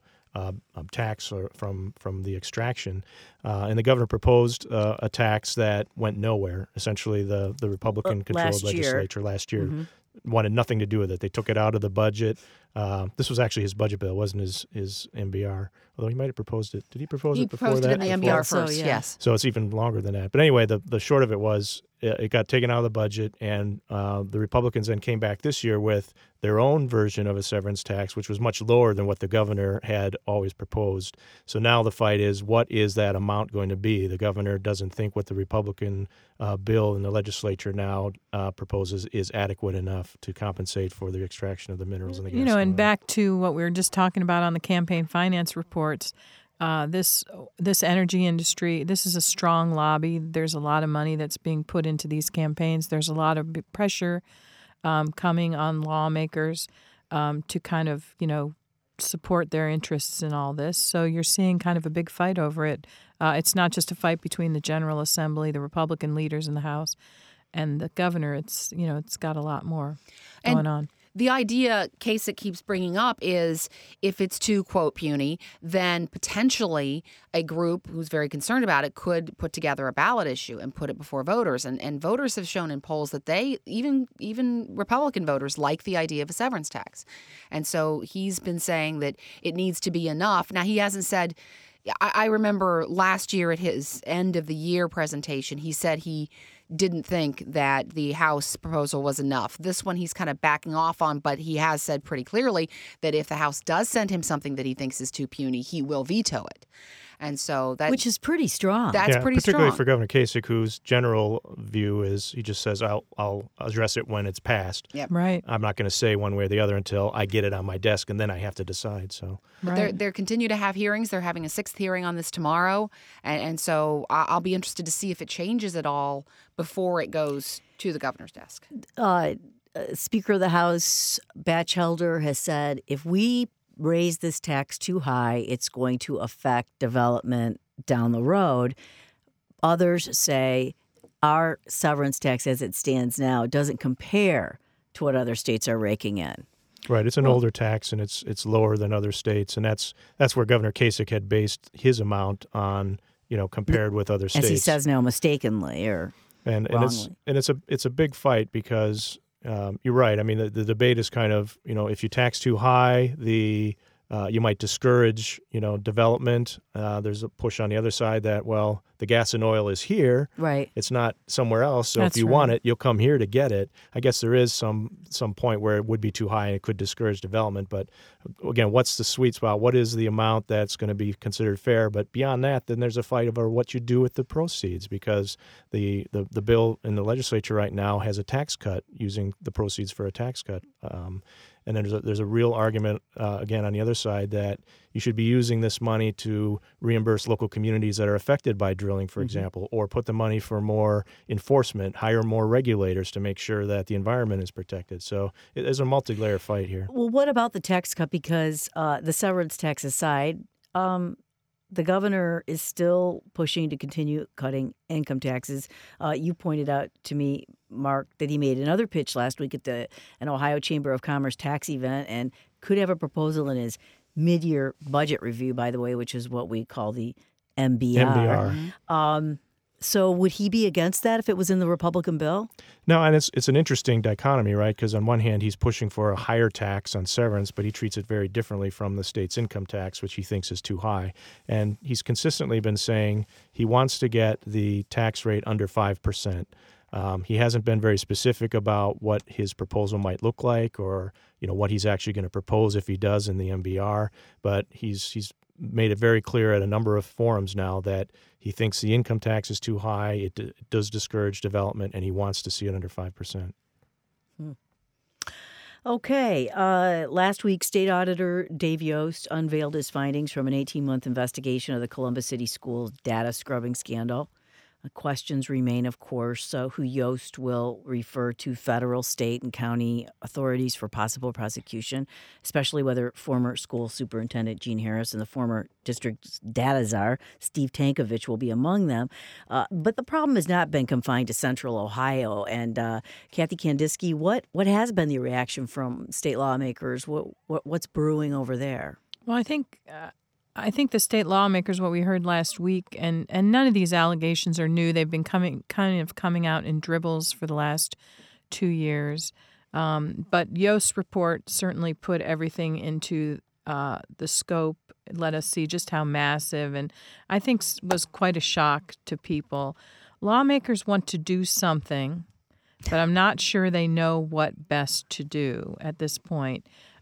Speaker 3: tax from the extraction. And the governor proposed a tax that went nowhere. Essentially, the Republican-controlled legislature last year wanted nothing to do with it. They took it out of the budget. This was actually his budget bill. It wasn't his MBR, although he might have proposed it. Did he propose it before that?
Speaker 2: He proposed it in the MBR first, yes.
Speaker 3: So it's even longer than that. But anyway, the short of it was it got taken out of the budget, and the Republicans then came back this year with their own version of a severance tax, which was much lower than what the governor had always proposed. So now the fight is, what is that amount going to be? The governor doesn't think what the Republican bill in the legislature now proposes is adequate enough to compensate for the extraction of the minerals in the gas.
Speaker 4: And back to what we were just talking about on the campaign finance reports, this energy industry, this is a strong lobby. There's a lot of money that's being put into these campaigns. There's a lot of pressure coming on lawmakers to kind of, support their interests in all this. So you're seeing kind of a big fight over it. It's not just a fight between the General Assembly, the Republican leaders in the House, and the governor. It's got a lot more going on.
Speaker 2: The idea Kasich keeps bringing up is, if it's too, quote, puny, then potentially a group who's very concerned about it could put together a ballot issue and put it before voters. And voters have shown in polls that they, even Republican voters, like the idea of a severance tax. And so he's been saying that it needs to be enough. Now, he hasn't said, I remember last year at his end of the year presentation, he said he didn't think that the House proposal was enough. This one he's kind of backing off on, but he has said pretty clearly that if the House does send him something that he thinks is too puny, he will veto it. And so that
Speaker 1: Which is pretty strong.
Speaker 2: that's
Speaker 3: yeah,
Speaker 2: pretty
Speaker 3: particularly
Speaker 2: strong.
Speaker 3: for Governor Kasich, whose general view is he just says, I'll address it when it's passed.
Speaker 2: Yep.
Speaker 4: Right.
Speaker 3: I'm not going to say one way or the other until I get it on my desk, and then I have to decide. So
Speaker 4: Right.
Speaker 2: They're continue to have hearings. They're having a 6th hearing on this tomorrow, and so I'll be interested to see if it changes at all before it goes to the governor's desk.
Speaker 1: Speaker of the House Batchelder has said if we raise this tax too high, it's going to affect development down the road. Others say our severance tax as it stands now doesn't compare to what other states are raking in.
Speaker 3: right, it's an older tax, and it's lower than other states, and that's where Governor Kasich had based his amount on, compared with other states.
Speaker 1: As he says now mistakenly or
Speaker 3: and
Speaker 1: wrongly.
Speaker 3: it's a big fight because you're right. I mean, the debate is kind of, if you tax too high, you might discourage, development. There's a push on the other side that, well, the gas and oil is here.
Speaker 1: Right.
Speaker 3: It's not somewhere else. So
Speaker 4: That's
Speaker 3: if you want
Speaker 4: right.
Speaker 3: it, you'll come here to get it. I guess there is some point where it would be too high and it could discourage development. But again, what's the sweet spot? What is the amount that's going to be considered fair? But beyond that, then there's a fight over what you do with the proceeds, because the bill in the legislature right now has a tax cut, using the proceeds for a tax cut. And then there's a real argument, again, on the other side, that you should be using this money to reimburse local communities that are affected by drilling, for example, or put the money for more enforcement, hire more regulators to make sure that the environment is protected. So there's a multi-layer fight here.
Speaker 1: Well, what about the tax cut? Because the severance tax aside, the governor is still pushing to continue cutting income taxes. You pointed out to me, Mark, that he made another pitch last week at an Ohio Chamber of Commerce tax event and could have a proposal in his mid-year budget review, by the way, which is what we call the MBR. So would he be against that if it was in the Republican bill?
Speaker 3: No, and it's an interesting dichotomy, right? Because on one hand, he's pushing for a higher tax on severance, but he treats it very differently from the state's income tax, which he thinks is too high. And he's consistently been saying he wants to get the tax rate under 5%. He hasn't been very specific about what his proposal might look like, or what he's actually going to propose if he does in the MBR. But he's made it very clear at a number of forums now that he thinks the income tax is too high. It does discourage development, and he wants to see it under 5%.
Speaker 1: Okay. Last week, State Auditor Dave Yost unveiled his findings from an 18-month investigation of the Columbus City Schools data scrubbing scandal. Questions remain, of course, who Yost will refer to federal, state, and county authorities for possible prosecution, especially whether former school superintendent Gene Harris and the former district data czar Steve Tankovich will be among them. But the problem has not been confined to Central Ohio. And Kathy Kandinsky, what has been the reaction from state lawmakers? What's brewing over there?
Speaker 4: Well, I think the state lawmakers, what we heard last week, and none of these allegations are new. They've been coming out in dribbles for the last 2 years. But Yost's report certainly put everything into the scope, let us see just how massive, and I think was quite a shock to people. Lawmakers want to do something, but I'm not sure they know what best to do at this point.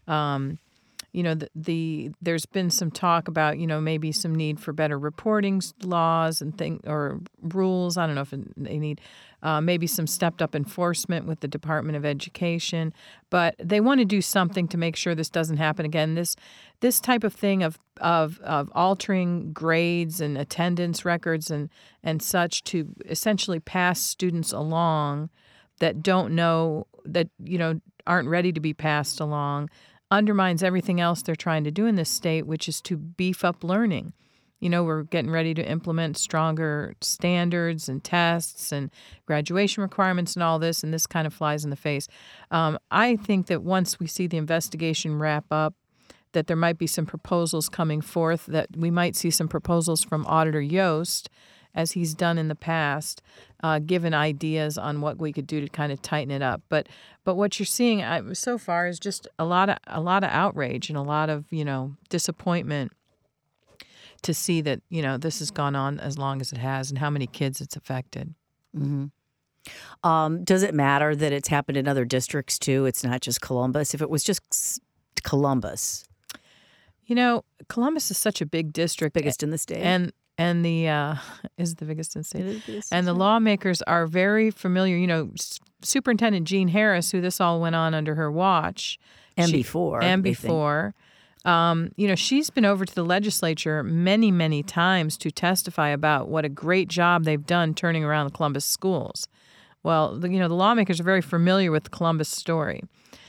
Speaker 4: There's been some talk about, maybe some need for better reporting laws and or rules. I don't know if they need maybe some stepped up enforcement with the Department of Education, but they want to do something to make sure this doesn't happen again. This type of thing of altering grades and attendance records and such to essentially pass students along that don't know, that aren't ready to be passed along, undermines everything else they're trying to do in this state, which is to beef up learning. We're getting ready to implement stronger standards and tests and graduation requirements and all this, and this kind of flies in the face. I think that once we see the investigation wrap up, that there might be some proposals coming forth, that we might see some proposals from Auditor Yost, as he's done in the past, given ideas on what we could do to kind of tighten it up. But what you're seeing so far is just a lot of outrage and a lot of disappointment to see that this has gone on as long as it has and how many kids it's affected.
Speaker 1: Mm-hmm. Does it matter that it's happened in other districts too? It's not just Columbus. If it was just Columbus.
Speaker 4: Columbus is such a big district,
Speaker 1: Biggest in the state.
Speaker 4: and the is the biggest in the state.
Speaker 1: It is the biggest
Speaker 4: And the lawmakers are very familiar. Superintendent Jean Harris, who this all went on under her watch,
Speaker 1: And
Speaker 4: she-
Speaker 1: before,
Speaker 4: and
Speaker 1: they think.
Speaker 4: before. She's been over to the legislature many, many times to testify about what a great job they've done turning around the Columbus schools. Well, the lawmakers are very familiar with the Columbus story.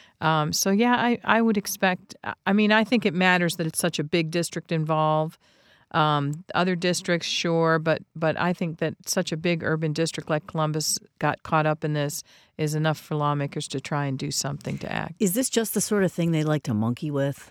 Speaker 4: I would expect. I think it matters that it's such a big district involved. Other districts, sure, but I think that such a big urban district like Columbus got caught up in this is enough for lawmakers to try and do something to act.
Speaker 1: Is this just the sort of thing they like to monkey with?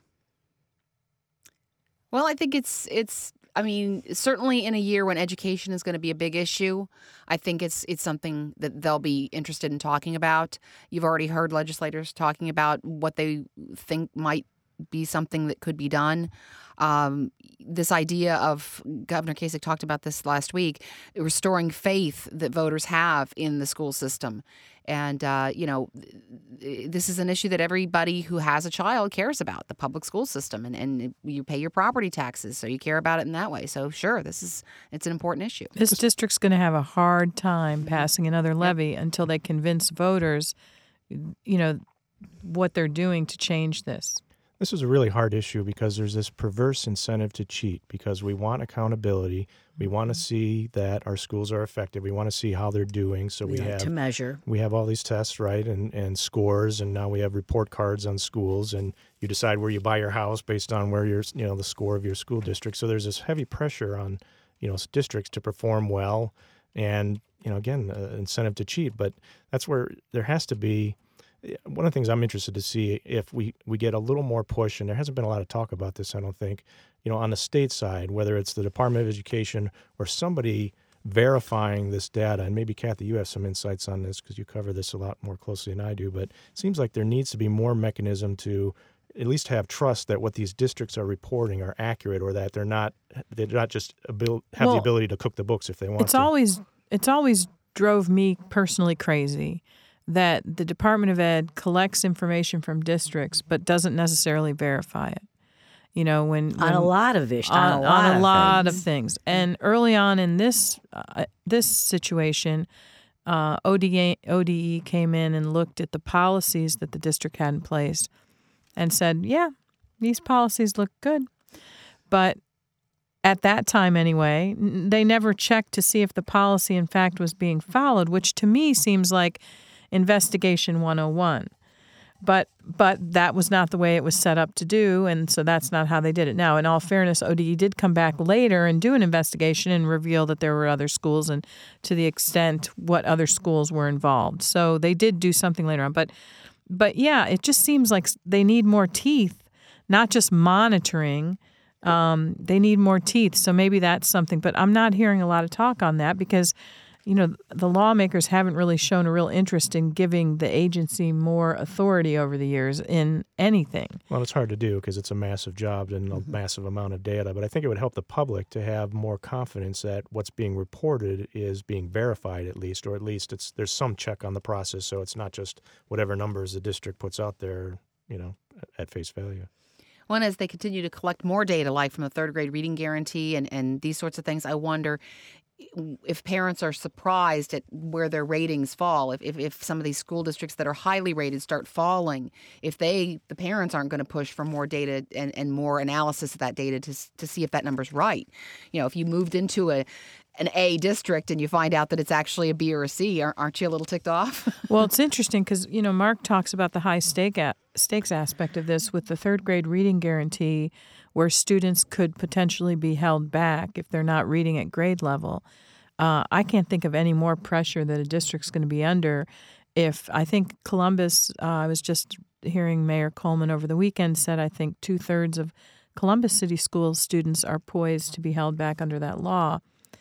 Speaker 2: Well, I think it's certainly in a year when education is going to be a big issue, I think it's something that they'll be interested in talking about. You've already heard legislators talking about what they think might be something that could be done. This idea of, Governor Kasich talked about this last week, restoring faith that voters have in the school system. And, this is an issue that everybody who has a child cares about, the public school system. And you pay your property taxes, so you care about it in that way. So, sure, it's an important issue.
Speaker 4: This district's going to have a hard time passing another levy until they convince voters, what they're doing to change this.
Speaker 3: This is a really hard issue because there's this perverse incentive to cheat because we want accountability. We want to see that our schools are effective. We want to see how they're doing. So we have
Speaker 1: to measure.
Speaker 3: We have all these tests, right, and scores, and now we have report cards on schools, and you decide where you buy your house based on where your, the score of your school district. So there's this heavy pressure on, districts to perform well, and again, incentive to cheat. But that's where there has to be. One of the things I'm interested to see if we get a little more push, and there hasn't been a lot of talk about this, I don't think, on the state side, whether it's the Department of Education or somebody verifying this data. And maybe, Kathy, you have some insights on this because you cover this a lot more closely than I do. But it seems like there needs to be more mechanism to at least have trust that what these districts are reporting are accurate, or that they're not just have the ability to cook the books if they want to.
Speaker 4: It's always drove me personally crazy that the Department of Ed collects information from districts but doesn't necessarily verify it. When
Speaker 1: on a lot of issues,
Speaker 4: on a lot of things. And early on in this situation, ODE came in and looked at the policies that the district had in place and said, yeah, these policies look good. But at that time anyway, they never checked to see if the policy in fact was being followed, which to me seems like Investigation 101. But that was not the way it was set up to do, and so that's not how they did it. Now, in all fairness, ODE did come back later and do an investigation and reveal that there were other schools and to the extent what other schools were involved. So they did do something later on. But yeah, it just seems like they need more teeth, not just monitoring. They need more teeth. So maybe that's something. But I'm not hearing a lot of talk on that because the lawmakers haven't really shown a real interest in giving the agency more authority over the years in anything.
Speaker 3: Well, it's hard to do because it's a massive job and a massive amount of data, but I think it would help the public to have more confidence that what's being reported is being verified at least, or at least there's some check on the process, so it's not just whatever numbers the district puts out there, at face value.
Speaker 2: Well, and as they continue to collect more data, like from the third grade reading guarantee and these sorts of things, I wonder if parents are surprised at where their ratings fall, if some of these school districts that are highly rated start falling, if the parents aren't going to push for more data and more analysis of that data to see if that number's right. If you moved into an A district and you find out that it's actually a B or a C, aren't you a little ticked off?
Speaker 4: Well, it's interesting because, Mark talks about the high stakes aspect of this with the third grade reading guarantee, where students could potentially be held back if they're not reading at grade level. I can't think of any more pressure that a district's going to be under. If I think Columbus, I was just hearing Mayor Coleman over the weekend said, I think 2/3 of Columbus City School students are poised to be held back under that law.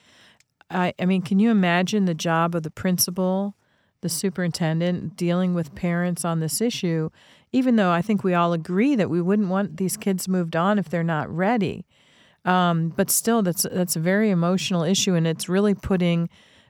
Speaker 4: I mean, can you imagine the job of the principal, the superintendent, dealing with parents on this issue, even though I think we all agree that we wouldn't want these kids moved on if they're not ready. But still, that's a very emotional issue, and it's really putting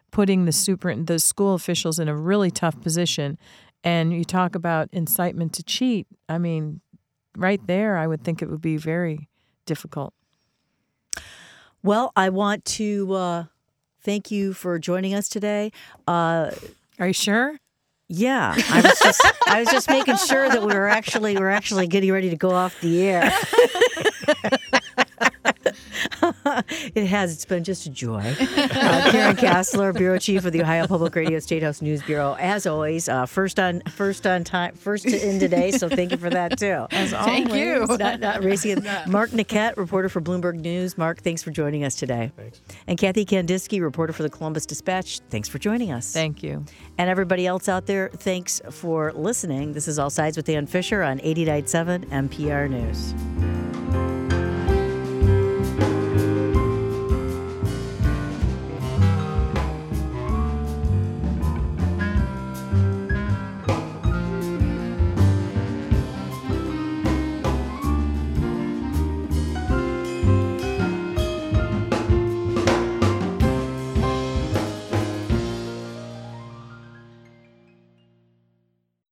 Speaker 4: the school officials in a really tough position. And you talk about incitement to cheat. I mean, right there, I would think it would be very, difficult.
Speaker 1: Well, I want to thank you for joining us today.
Speaker 4: Are you sure?
Speaker 1: Yeah, I was just making sure that we're actually getting ready to go off the air. It's been just a joy. Karen Kassler, Bureau Chief of the Ohio Public Radio State House News Bureau. As always, first on time, first in today. So thank you for that too.
Speaker 4: As
Speaker 2: Thank
Speaker 4: always.
Speaker 2: you.
Speaker 1: Not racing. Mark Niquette, reporter for Bloomberg News. Mark, thanks for joining us today.
Speaker 3: Thanks.
Speaker 1: And Kathy Kandinsky, reporter for the Columbus Dispatch. Thanks for joining us.
Speaker 4: Thank you.
Speaker 1: And everybody else out there, thanks for listening. This is All Sides with Dan Fisher on 89.7 NPR News.